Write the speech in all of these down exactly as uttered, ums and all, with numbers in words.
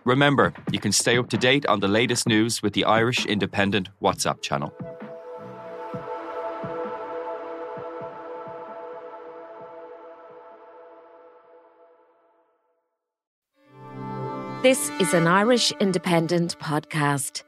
Remember, you can stay up to date on the latest news with the Irish Independent WhatsApp channel. This is an Irish Independent podcast.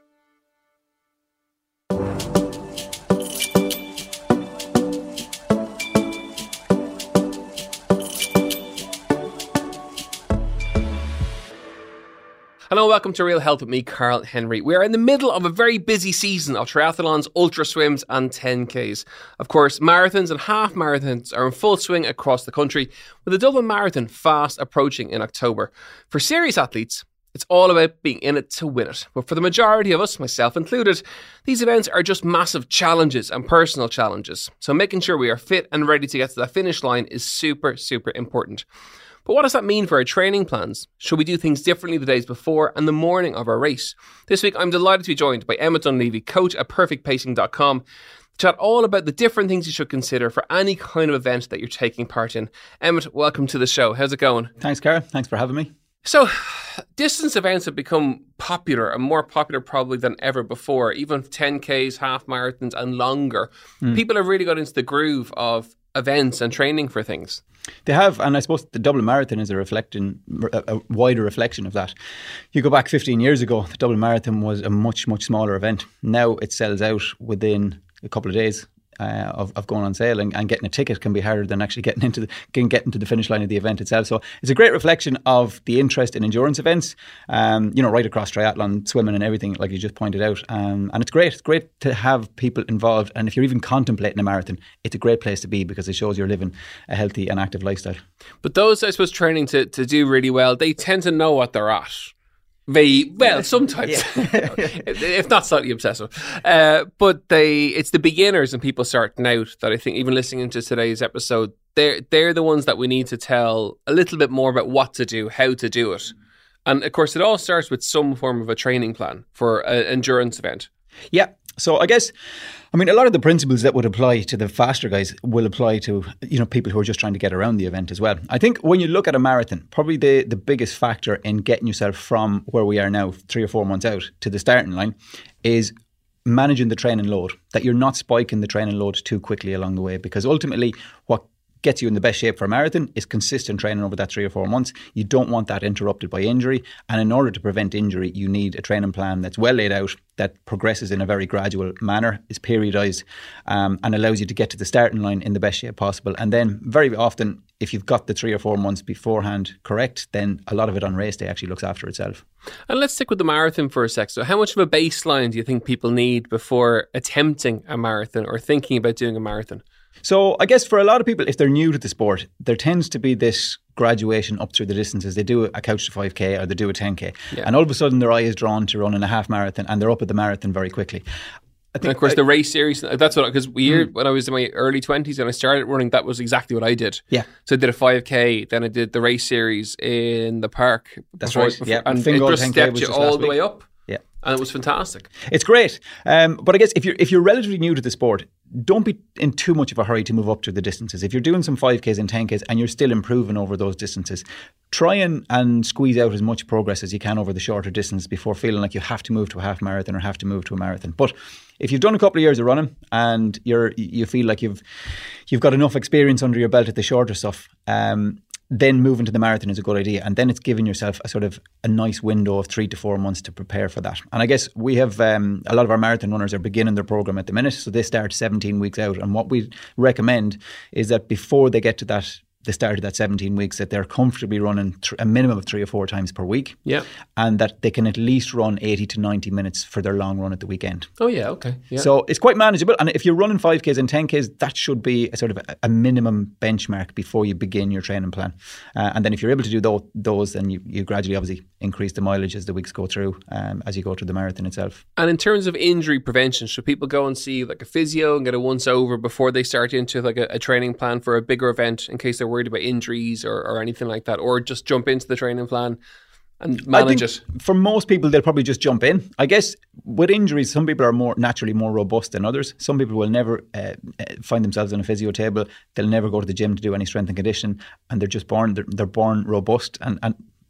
Hello, welcome to Real Health with me, Carl Henry. We are in the middle of a very busy season of triathlons, ultra swims and ten Ks. Of course, marathons and half marathons are in full swing across the country, with the Dublin Marathon fast approaching in October. For serious athletes, it's all about being in it to win it. But for the majority of us, myself included, these events are just massive challenges and personal challenges. So making sure we are fit and ready to get to the finish line is super, super important. But what does that mean for our training plans? Should we do things differently the days before and the morning of our race? This week, I'm delighted to be joined by Emmett Dunleavy, coach at perfect pacing dot com, to chat all about the different things you should consider for any kind of event that you're taking part in. Emmett, welcome to the show. How's it going? Thanks, Cara. Thanks for having me. So, distance events have become popular and more popular probably than ever before. Even ten Ks, half marathons and longer. Mm. People have really got into the groove of events and training for things. They have, and I suppose the Dublin Marathon is a reflecting, a, a wider reflection of that. You go back fifteen years ago, the Dublin Marathon was a much, much smaller event. Now it sells out within a couple of days uh, of, of going on sale, and, and getting a ticket can be harder than actually getting into the getting, getting to the finish line of the event itself. So it's a great reflection of the interest in endurance events, um, you know, right across triathlon, swimming and everything, like you just pointed out. Um, and it's great. It's great to have people involved. And if you're even contemplating a marathon, it's a great place to be because it shows you're living a healthy and active lifestyle. But those, I suppose, training to, to do really well, they tend to know what they're at. Very well, sometimes, yeah. if not slightly obsessive. Uh, but they, it's the beginners and people starting out that I think, even listening to today's episode, they're they're the ones that we need to tell a little bit more about what to do, how to do it. And of course, it all starts with some form of a training plan for an endurance event. Yeah. So I guess, I mean, a lot of the principles that would apply to the faster guys will apply to, you know, people who are just trying to get around the event as well. I think when you look at a marathon, probably the, the biggest factor in getting yourself from where we are now, three or four months out, to the starting line is managing the training load, that you're not spiking the training load too quickly along the way, because ultimately what gets you in the best shape for a marathon is consistent training over that three or four months. You don't want that interrupted by injury. And in order to prevent injury, you need a training plan that's well laid out, that progresses in a very gradual manner, is periodised, um, and allows you to get to the starting line in the best shape possible. And then very often, if you've got the three or four months beforehand correct, then a lot of it on race day actually looks after itself. And let's stick with the marathon for a sec. So how much of a baseline do you think people need before attempting a marathon or thinking about doing a marathon? So I guess for a lot of people, if they're new to the sport, there tends to be this graduation up through the distances. They do a couch to five K or they do a ten K. Yeah. And all of a sudden their eye is drawn to running a half marathon and they're up at the marathon very quickly. I think, and of course, I, the race series, that's what, because we mm. when I was in my early twenties and I started running, that was exactly what I did. Yeah. So I did a five K, then I did the race series in the park. That's before, right. Before, yeah. And Fingal it just stepped you all the week. way up. Yeah. And it was fantastic. It's great. Um, but I guess if you're if you're relatively new to the sport, don't be in too much of a hurry to move up to the distances. If you're doing some five Ks and ten Ks and you're still improving over those distances, try and, and squeeze out as much progress as you can over the shorter distance before feeling like you have to move to a half marathon or have to move to a marathon. But if you've done a couple of years of running and you're you feel like you've you've got enough experience under your belt at the shorter stuff, um, then moving to the marathon is a good idea. And then it's giving yourself a sort of a nice window of three to four months to prepare for that. And I guess we have um, a lot of our marathon runners are beginning their program at the minute. So they start seventeen weeks out. And what we recommend is that before they get to that, the start of that seventeen weeks, that they're comfortably running th- a minimum of three or four times per week. Yeah. And that they can at least run eighty to ninety minutes for their long run at the weekend. Oh, yeah. Okay. Yeah. So it's quite manageable. And if you're running five Ks and ten Ks, that should be a sort of a, a minimum benchmark before you begin your training plan. Uh, and then if you're able to do those, those then you, you gradually obviously increase the mileage as the weeks go through, um, as you go to the marathon itself. And in terms of injury prevention, should people go and see like a physio and get a once over before they start into like a, a training plan for a bigger event in case they're worried about injuries or, or anything like that, or just jump into the training plan and manage I think it? For most people, they'll probably just jump in. I guess with injuries, some people are more naturally more robust than others. Some people will never uh, find themselves on a physio table. They'll never go to the gym to do any strength and conditioning, and they're just born they're, they're born robust. And, and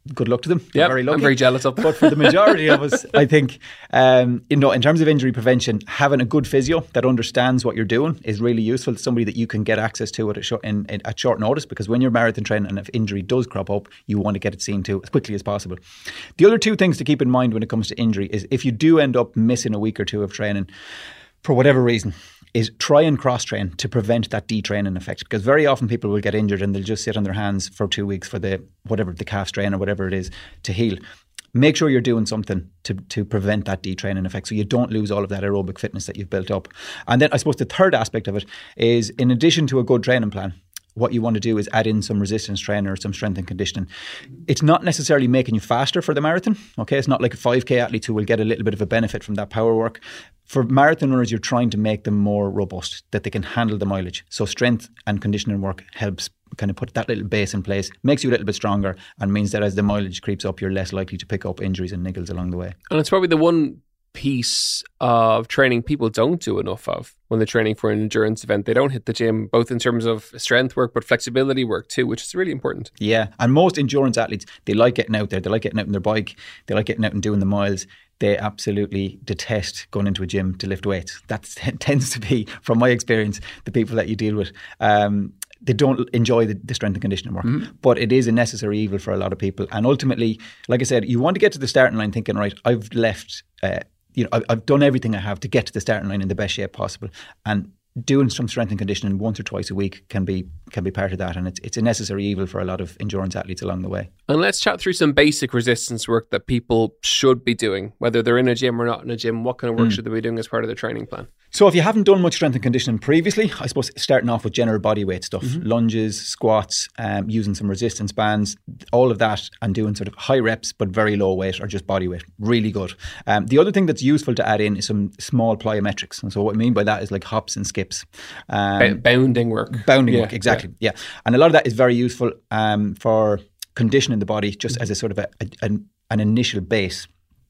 good luck to them. They're Yeah, very lucky. I'm very jealous of them. But for the majority of us, I think, um, you know, in terms of injury prevention, having a good physio that understands what you're doing is really useful. Somebody that you can get access to at, a short, in, in, at short notice, because when you're marathon training and if injury does crop up, you want to get it seen to as quickly as possible. The other two things to keep in mind when it comes to injury is if you do end up missing a week or two of training for whatever reason, is try and cross-train to prevent that detraining effect. Because very often people will get injured and they'll just sit on their hands for two weeks for the whatever the calf strain or whatever it is to heal. Make sure you're doing something to, to prevent that detraining effect so you don't lose all of that aerobic fitness that you've built up. And then I suppose the third aspect of it is, in addition to a good training plan, what you want to do is add in some resistance training or some strength and conditioning. It's not necessarily making you faster for the marathon. Okay, it's not like a five K athletes who will get a little bit of a benefit from that power work. For marathon runners, you're trying to make them more robust, that they can handle the mileage. So strength and conditioning work helps kind of put that little base in place, makes you a little bit stronger, and means that as the mileage creeps up, you're less likely to pick up injuries and niggles along the way. And it's probably the one piece of training people don't do enough of when they're training for an endurance event. They don't hit the gym, both in terms of strength work, but flexibility work too, which is really important. Yeah, and most endurance athletes, they like getting out there. They like getting out on their bike. They like getting out and doing the miles. They absolutely detest going into a gym to lift weights. That tends to be, from my experience, the people that you deal with. Um, they don't enjoy the, the strength and conditioning work, mm-hmm. but it is a necessary evil for a lot of people. And ultimately, like I said, you want to get to the starting line thinking, right, I've left... Uh, You know, I've done everything I have to get to the starting line in the best shape possible, and doing some strength and conditioning once or twice a week can be can be part of that, and it's it's a necessary evil for a lot of endurance athletes along the way. And let's chat through some basic resistance work that people should be doing, whether they're in a gym or not in a gym. What kind of work mm. should they be doing as part of their training plan? So if you haven't done much strength and conditioning previously, I suppose starting off with general body weight stuff, mm-hmm. lunges, squats, um, using some resistance bands, all of that, and doing sort of high reps but very low weight or just body weight, really good. Um, the other thing that's useful to add in is some small plyometrics. And so what I mean by that is like hops and skips. Um, B- bounding work. Bounding yeah, work, exactly. Yeah. yeah. And a lot of that is very useful um, for conditioning the body just mm-hmm. as a sort of a, a, an, an initial base.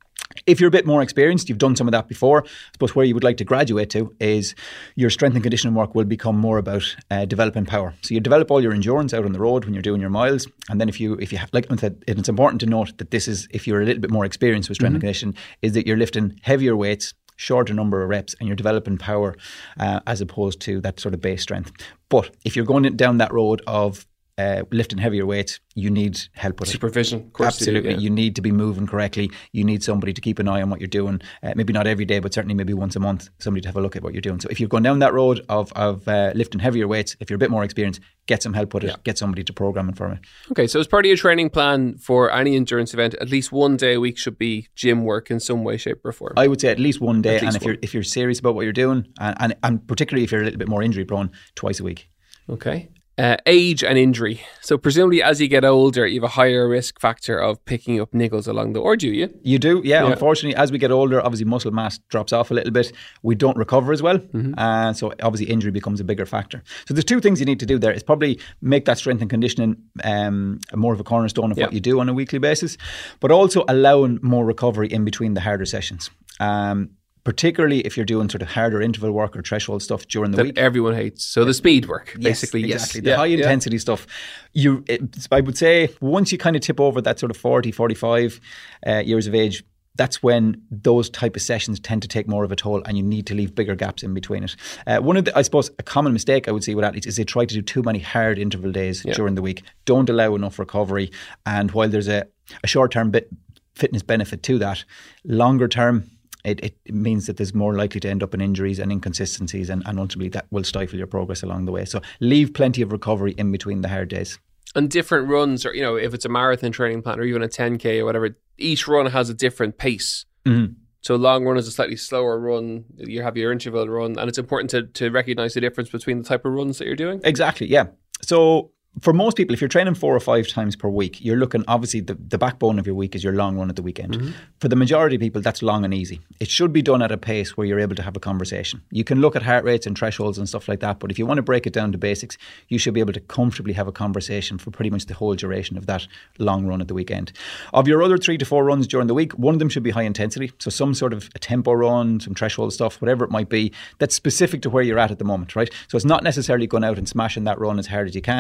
If you're a bit more experienced, you've done some of that before, I suppose where you would like to graduate to is your strength and conditioning work will become more about uh, developing power. So you develop all your endurance out on the road when you're doing your miles. And then if you, if you have, like I said, it's important to note that this is, if you're a little bit more experienced with strength mm-hmm. and conditioning, is that you're lifting heavier weights, shorter number of reps, and you're developing power uh, as opposed to that sort of base strength. But if you're going down that road of Uh, lifting heavier weights, you need help with supervision. it. Of course Absolutely. You, do, yeah. you need to be moving correctly. You need somebody to keep an eye on what you're doing. Uh, maybe not every day, but certainly maybe once a month, somebody to have a look at what you're doing. So if you're going down that road of, of uh, lifting heavier weights, if you're a bit more experienced, get some help with it. Yeah. Get somebody to program it for me. Okay, so as part of your training plan for any endurance event, at least one day a week should be gym work in some way, shape or form. I would say at least one day. At least and if one. you're if you're serious about what you're doing, and, and, and particularly if you're a little bit more injury prone, twice a week. Okay. Uh, age and injury. So presumably as you get older, you have a higher risk factor of picking up niggles along the, or do you? You do, yeah, yeah. Unfortunately, as we get older, obviously muscle mass drops off a little bit. We don't recover as well. Mm-hmm. Uh, so obviously injury becomes a bigger factor. So there's two things you need to do there. It's probably make that strength and conditioning um, more of a cornerstone of yeah. what you do on a weekly basis, but also allowing more recovery in between the harder sessions. Um, particularly if you're doing sort of harder interval work or threshold stuff during the that week. Everyone hates. So the speed work, yes, basically. Exactly. Yes. The yeah, high intensity yeah. stuff. You, it, I would say once you kind of tip over that sort of forty, forty-five uh, years of age, that's when those type of sessions tend to take more of a toll and you need to leave bigger gaps in between it. Uh, one of the, I suppose, a common mistake I would see with athletes is they try to do too many hard interval days yeah. during the week. Don't allow enough recovery. And while there's a, a short-term bit fitness benefit to that, longer term, It, it means that there's more likely to end up in injuries and inconsistencies, and, and ultimately that will stifle your progress along the way. So leave plenty of recovery in between the hard days. And different runs, or you know, if it's a marathon training plan or even a ten K or whatever, each run has a different pace. Mm-hmm. So a long run is a slightly slower run. You have your interval run, and it's important to, to recognise the difference between the type of runs that you're doing. Exactly, yeah. So for most people, if you're training four or five times per week, you're looking, obviously the, the backbone of your week is your long run at the weekend. Mm-hmm. For the majority of people, that's long and easy. It should be done at a pace where you're able to have a conversation. You can look at heart rates and thresholds and stuff like that, but if you want to break it down to basics, you should be able to comfortably have a conversation for pretty much the whole duration of that long run at the weekend. Of your other three to four runs during the week, one of them should be high intensity. So some sort of a tempo run, some threshold stuff, whatever it might be, that's specific to where you're at at the moment, right? So it's not necessarily going out and smashing that run as hard as you can.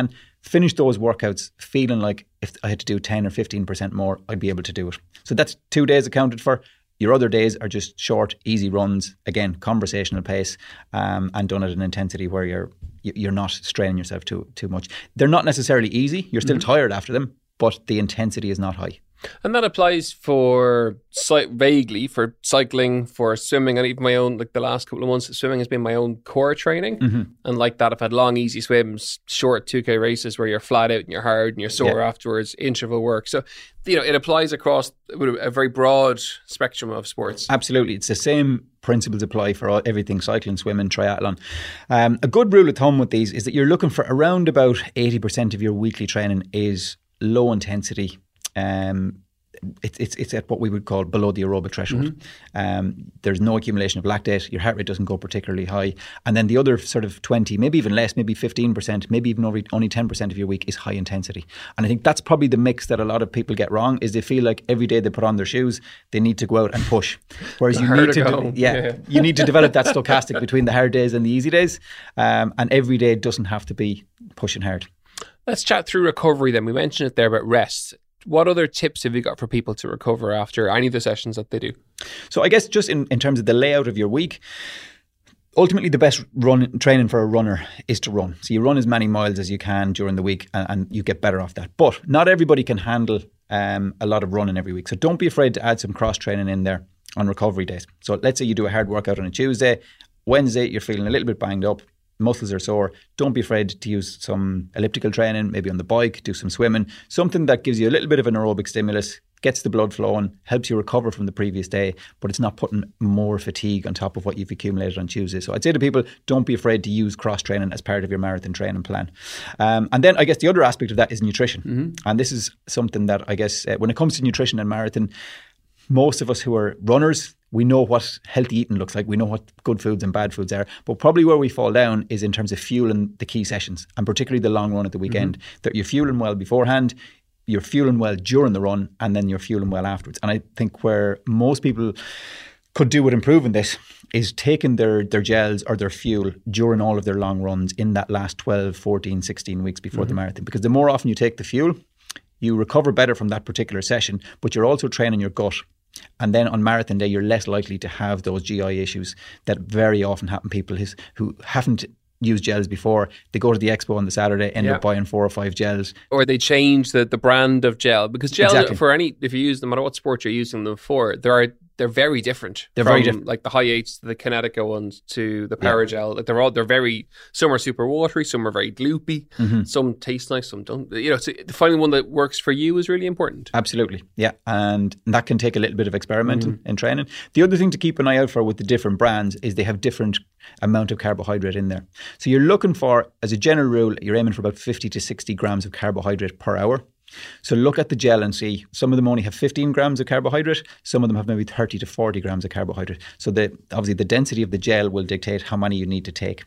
finish those workouts feeling like if I had to do ten or fifteen percent more, I'd be able to do it. So that's two days accounted for. Your other days are just short, easy runs, again, conversational pace, um, and done at an intensity where you're you're not straining yourself too too much. They're not necessarily easy. You're still mm-hmm. tired after them, but the intensity is not high. And that applies for, vaguely, for cycling, for swimming, and even my own, like the last couple of months, swimming has been my own core training. Mm-hmm. And like that, I've had long, easy swims, short two K races where you're flat out and you're hard and you're sore yeah. afterwards, interval work. So, you know, it applies across a very broad spectrum of sports. Absolutely. It's the same principles apply for all, everything, cycling, swimming, triathlon. Um, a good rule of thumb with these is that you're looking for around about eighty percent of your weekly training is low intensity. Um, it's it's it's at what we would call below the aerobic threshold. Mm-hmm. Um, there's no accumulation of lactate. Your heart rate doesn't go particularly high, and then the other sort of twenty, maybe even less, maybe fifteen percent, maybe even only only ten percent of your week is high intensity. And I think that's probably the mix that a lot of people get wrong. Is they feel like every day they put on their shoes, they need to go out and push. Whereas you need to, to yeah, yeah. you need to develop that stochastic between the hard days and the easy days, um, and every day doesn't have to be pushing hard. Let's chat through recovery then. We mentioned it there about rest. What other tips have you got for people to recover after any of the sessions that they do? So I guess just in, in terms of the layout of your week, ultimately the best run training for a runner is to run. So you run as many miles as you can during the week and, and you get better off that. But not everybody can handle um, a lot of running every week. So don't be afraid to add some cross training in there on recovery days. So let's say you do a hard workout on a Tuesday. Wednesday, you're feeling a little bit banged up. Muscles are sore. Don't be afraid to use some elliptical training, maybe on the bike, do some swimming, something that gives you a little bit of an aerobic stimulus, gets the blood flowing, helps you recover from the previous day, but it's not putting more fatigue on top of what you've accumulated on Tuesday. So I'd say to people, don't be afraid to use cross training as part of your marathon training plan. Um, and then I guess the other aspect of that is nutrition. Mm-hmm. And this is something that I guess uh, when it comes to nutrition and marathon, most of us who are runners, we know what healthy eating looks like. We know what good foods and bad foods are. But probably where we fall down is in terms of fueling the key sessions, and particularly the long run at the weekend. Mm-hmm. That you're fueling well beforehand, you're fueling well during the run, and then you're fueling well afterwards. And I think where most people could do with improving this is taking their, their gels or their fuel during all of their long runs in that last twelve, fourteen, sixteen weeks before mm-hmm. the marathon. Because the more often you take the fuel, you recover better from that particular session, but you're also training your gut. And then on marathon day, you're less likely to have those G I issues that very often happen. People who haven't used gels before, they go to the expo on the Saturday, end yeah. up buying four or five gels. Or they change the, the brand of gel. Because gel, exactly. for any, if you use them, no matter what sport you're using them for, there are they're very different. They're from, very different. Like the high eights to the Kinetica ones to the Paragel. Yeah. Like they're all they're very. Some are super watery. Some are very gloopy. Mm-hmm. Some taste nice. Some don't. You know, so finding one that works for you is really important. Absolutely, yeah, and that can take a little bit of experimenting mm-hmm. in training. The other thing to keep an eye out for with the different brands is they have different amount of carbohydrate in there. So you're looking for, as a general rule, you're aiming for about fifty to sixty grams of carbohydrate per hour. So look at the gel and see, some of them only have fifteen grams of carbohydrate, some of them have maybe thirty to forty grams of carbohydrate. So the, obviously the density of the gel will dictate how many you need to take.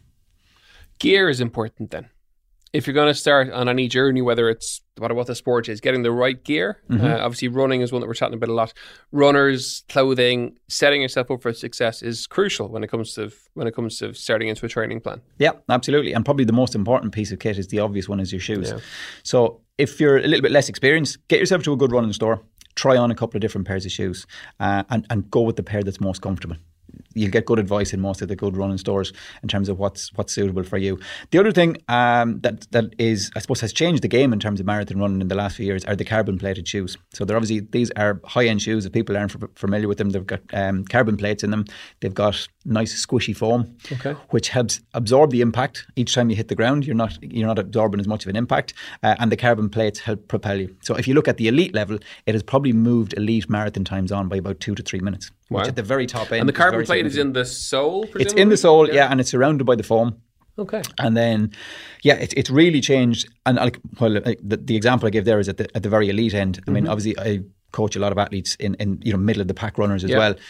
Gear is important then. If you're going to start on any journey, whether it's no matter what the sport is, getting the right gear. Mm-hmm. Uh, obviously running is one that we're chatting about a lot. Runners, clothing, setting yourself up for success is crucial when it comes to when it comes to starting into a training plan. Yeah, absolutely. And probably the most important piece of kit is the obvious one, is your shoes. Yeah. So if you're a little bit less experienced, get yourself to a good running store, try on a couple of different pairs of shoes, uh, and, and go with the pair that's most comfortable. You'll get good advice in most of the good running stores in terms of what's what's suitable for you. The other thing um, that that is, I suppose, has changed the game in terms of marathon running in the last few years are the carbon plated shoes. So they're obviously, these are high end shoes. If people aren't f- familiar with them, they've got um, carbon plates in them. They've got nice squishy foam, okay. which helps absorb the impact each time you hit the ground. You're not you're not absorbing as much of an impact, uh, and the carbon plates help propel you. So if you look at the elite level, it has probably moved elite marathon times on by about two to three minutes. Wow. Which at the very top end. And the carbon plate is in the sole, presumably? It's in the sole, yeah. yeah, and it's surrounded by the foam. Okay. And then, yeah, it, it's really changed. And like, well, the, the example I give there is at the at the very elite end. I mm-hmm. mean, obviously, I coach a lot of athletes in, in you know middle of the pack runners as yeah. well.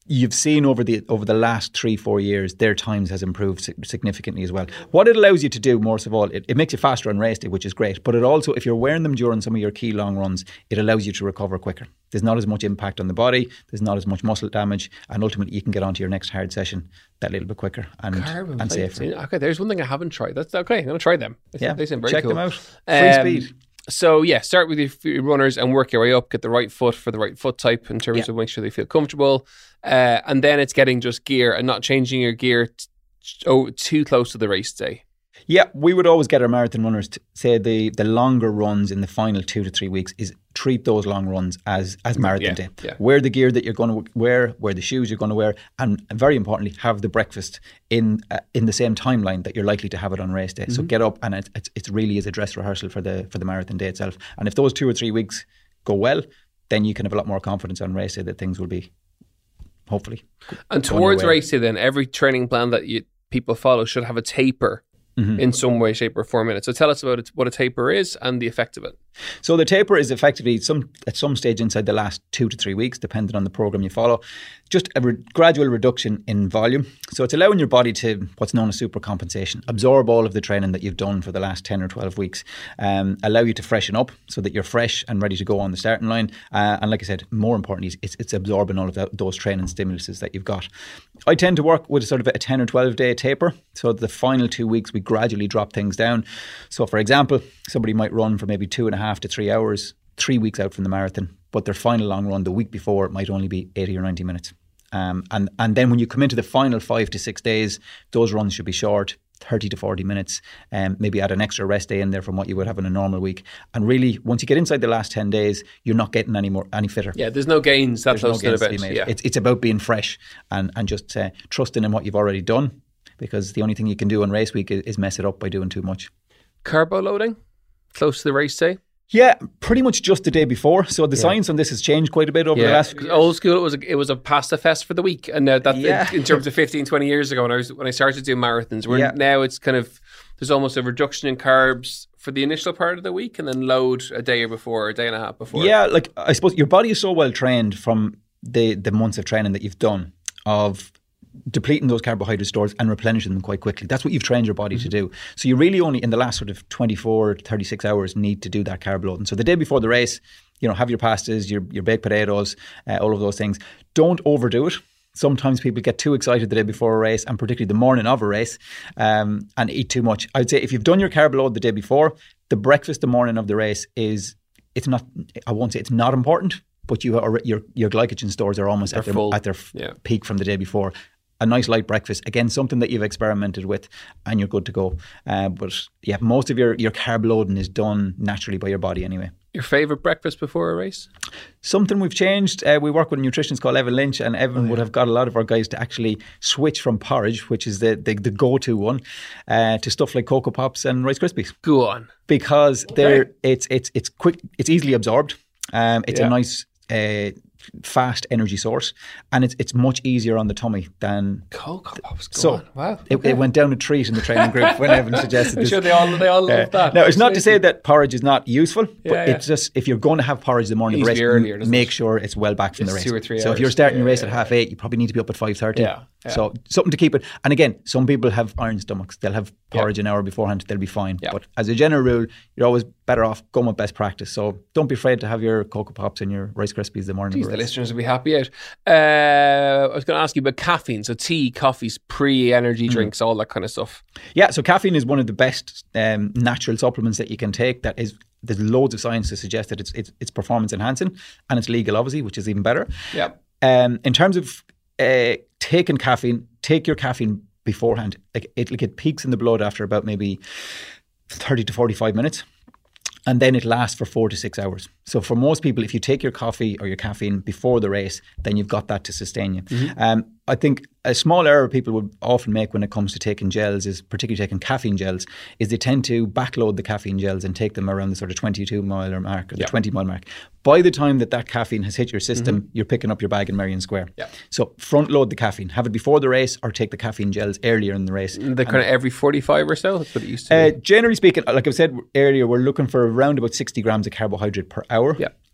you've seen over the over the last three, four years, their times has improved significantly as well. What it allows you to do, most of all, it, it makes you faster on race day, which is great. But it also, if you're wearing them during some of your key long runs, it allows you to recover quicker. There's not as much impact on the body. There's not as much muscle damage. And ultimately, you can get onto your next hard session that little bit quicker and, Carbon and plates. safer. Okay, there's one thing I haven't tried. That's okay. I'm going to try them. They, Yeah, they seem very check cool. them out. Free Um, speed. So yeah, start with your f- runners and work your way up. Get the right foot for the right foot type in terms Yeah. of make sure they feel comfortable. Uh, and then it's getting just gear and not changing your gear t- oh, too close to the race day. Yeah, we would always get our marathon runners to say the, the longer runs in the final two to three weeks is treat those long runs as as marathon Yeah, day. yeah. Wear the gear that you're going to wear, wear the shoes you're going to wear, and very importantly, have the breakfast in uh, in the same timeline that you're likely to have it on race day. Mm-hmm. So get up, and it, it, it really is a dress rehearsal for the for the marathon day itself. And if those two or three weeks go well, then you can have a lot more confidence on race day that things will be, hopefully. And going your towards way. race day, then every training plan that you people follow should have a taper Mm-hmm. in some way, shape, or form in it. So tell us about it, what a taper is and the effect of it. So the taper is effectively some at some stage inside the last two to three weeks, depending on the program you follow, just a re- gradual reduction in volume. So it's allowing your body to, what's known as supercompensation, absorb all of the training that you've done for the last ten or twelve weeks, um, allow you to freshen up so that you're fresh and ready to go on the starting line. Uh, and like I said, more importantly, it's, it's absorbing all of that, those training stimuluses that you've got. I tend to work with sort of a ten or twelve day taper. So the final two weeks, we gradually drop things down. So for example, somebody might run for maybe two and a half to three hours, three weeks out from the marathon, but their final long run the week before might only be eighty or ninety minutes. Um, and, and then when you come into the final five to six days, those runs should be short, thirty to forty minutes, and um, maybe add an extra rest day in there from what you would have in a normal week. And really, once you get inside the last ten days, you're not getting any more any fitter. Yeah, there's no gains that There's no close to the gains to be event. made. Yeah. It's, it's about being fresh and, and just uh, trusting in what you've already done, because the only thing you can do on race week is, is mess it up by doing too much. Carbo loading, close to the race day. Yeah, pretty much just the day before. So the science on this has changed quite a bit over the last few years. Old school, it was a, it was a pasta fest for the week, and now that Yeah. in terms of fifteen, twenty years ago when I was when I started doing marathons, where Yeah. now it's kind of there's almost a reduction in carbs for the initial part of the week, and then load a day before, a day and a half before. Yeah, like I suppose your body is so well trained from the the months of training that you've done of depleting those carbohydrate stores and replenishing them quite quickly. That's what you've trained your body Mm-hmm. to do. So you really only in the last sort of twenty-four, thirty-six hours need to do that carb loading. So the day before the race, you know, have your pastas, your, your baked potatoes, uh, all of those things. Don't overdo it. Sometimes people get too excited the day before a race, and particularly the morning of a race, um, and eat too much. I'd say if you've done your carb load the day before, the breakfast the morning of the race is, it's not, I won't say it's not important, but you are, your your glycogen stores are almost They're at their, full. at their f- Yeah. peak from the day before. A nice light breakfast, again, something that you've experimented with, and you're good to go. Uh, but yeah, most of your, your carb loading is done naturally by your body anyway. Your favourite breakfast before a race? Something we've changed, uh, we work with a nutritionist called Evan Lynch, and Evan Oh, would have got a lot of our guys to actually switch from porridge, which is the, the, the go-to one, uh, to stuff like Cocoa Pops and Rice Krispies. Go on. Because they're it's it's it's quick, it's easily absorbed. Um, it's Yeah. a nice uh, fast energy source, and it's it's much easier on the tummy than. Cocoa Pops. Go So on. Wow. it, it went down a treat in the training group when Evan suggested I'm this. sure they all they all love Uh, that. Now, it's not to say that porridge is not useful, but Yeah, yeah. it's just if you're going to have porridge the morning of the Needs race, to be earlier, doesn't make it? sure it's well back from It's the race. two or three so if you're hours. starting your Yeah, race yeah, at half eight, you probably need to be up at five thirty. Yeah, yeah. So something to keep it. And again, some people have iron stomachs. They'll have porridge Yeah. an hour beforehand. They'll be fine. Yeah. But as a general rule, you're always better off going with best practice. So don't be afraid to have your Cocoa Pops and your Rice Krispies the morning Jeez, of the the race. listeners will be happy out. Uh, I was going to ask you about caffeine. So tea, coffees, pre-energy Mm. drinks, all that kind of stuff. Yeah, so caffeine is one of the best um, natural supplements that you can take. That is, there's loads of science to suggest that it's it's, it's performance enhancing, and it's legal, obviously, which is even better. Yeah. Um, in terms of uh, taking caffeine, take your caffeine beforehand. Like it, like it peaks in the blood after about maybe thirty to forty-five minutes. And then it lasts for four to six hours. So for most people, if you take your coffee or your caffeine before the race, then you've got that to sustain you. Mm-hmm. Um, I think a small error people would often make when it comes to taking gels, is particularly taking caffeine gels, is they tend to backload the caffeine gels and take them around the sort of twenty-two mile mark or the Yeah. twenty mile mark. By the time that that caffeine has hit your system, you're picking up your bag in Merrion Square. Mm-hmm. Yeah. So front load the caffeine. Have it before the race, or take the caffeine gels earlier in the race. The kind of every forty-five or so. That's what it used to Uh, be. generally speaking, like I said earlier, we're looking for around about sixty grams of carbohydrate per hour. Yeah.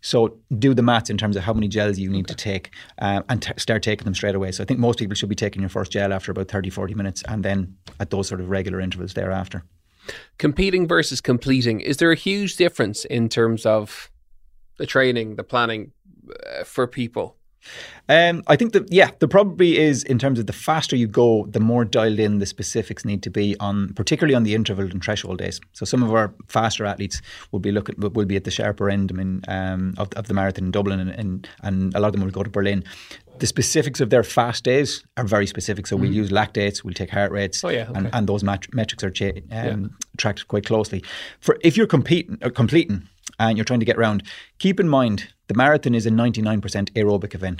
So do the maths in terms of how many gels you need okay. to take um, and t- start taking them straight away. So I think most people should be taking your first gel after about thirty, forty minutes and then at those sort of regular intervals thereafter. Competing versus completing. Is there a huge difference in terms of the training, the planning uh, for people? Um, I think that, yeah, there probably is in terms of the faster you go, the more dialed in the specifics need to be on, particularly on the interval and threshold days. So some of our faster athletes will be looking, will be at the sharper end. I mean, um, of, of the marathon in Dublin, and, and and a lot of them will go to Berlin. The specifics of their fast days are very specific. So mm. we'll use lactates, we'll take heart rates, oh, yeah, okay. and, and those mat- metrics are cha- um, yeah. tracked quite closely. For if you're competing, or completing, and you're trying to get around, keep in mind the marathon is a ninety-nine percent aerobic event.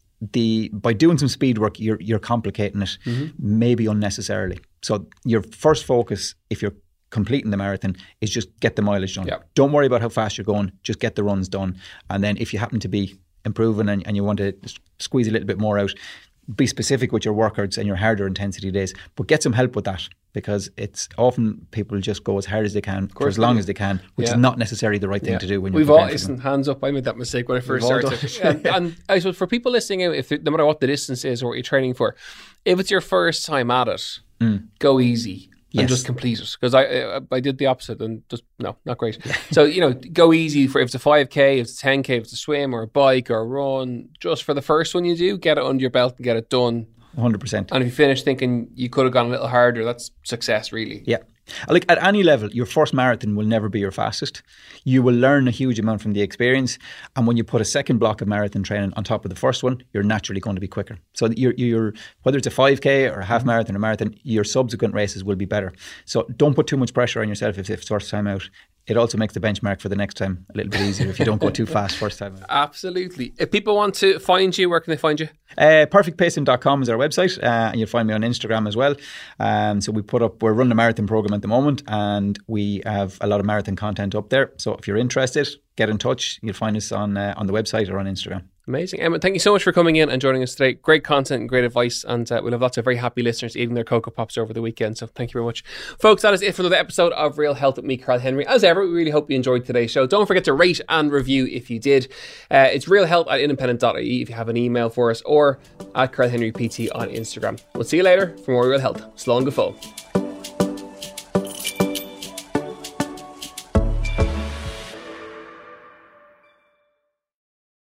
The by doing some speed work, you're you're complicating it, mm-hmm. maybe unnecessarily. So your first focus, if you're completing the marathon, is just get the mileage done. Yeah. Don't worry about how fast you're going. Just get the runs done, and then if you happen to be improving and, and you want to squeeze a little bit more out, be specific with your workouts and your harder intensity days, but get some help with that, because it's often people just go as hard as they can for as long as they can, which yeah. is not necessarily the right thing yeah. to do when you're We've all, listen, hands up, I made that mistake when I first We've started. and, and I suppose for people listening out, if no matter what the distance is or what you're training for, if it's your first time at it, mm. go easy. And yes. just complete it, because I I did the opposite and just no, not great. So you know, go easy for if it's a five K, if it's a ten K, if it's a swim or a bike or a run. Just for the first one you do, get it under your belt and get it done. one hundred percent. And if you finish thinking you could have gone a little harder, that's success, really. Yeah. Like at any level, your first marathon will never be your fastest. You will learn a huge amount from the experience, and when you put a second block of marathon training on top of the first one, you're naturally going to be quicker. So you're, you're whether it's a five K or a half marathon or marathon, your subsequent races will be better. So don't put too much pressure on yourself if it's first time out. It also makes the benchmark for the next time a little bit easier if you don't go too fast first time out. Absolutely. If people want to find you, where can they find you? Uh, perfect pacing dot com is our website, uh, and you'll find me on Instagram as well. Um, so we put up, we're running a marathon program at the moment, and we have a lot of marathon content up there. So if you're interested, get in touch. You'll find us on uh, on the website or on Instagram. Amazing. Emma, thank you so much for coming in and joining us today. Great content and great advice, and uh, we'll have lots of very happy listeners eating their Cocoa Pops over the weekend, so thank you very much. Folks, that is it for another episode of Real Health with me, Carl Henry. As ever, we really hope you enjoyed today's show. Don't forget to rate and review if you did. Uh, it's realhealth at independent dot I E if you have an email for us, or at Carl Henry P T on Instagram. We'll see you later for more Real Health. Slán go fóill.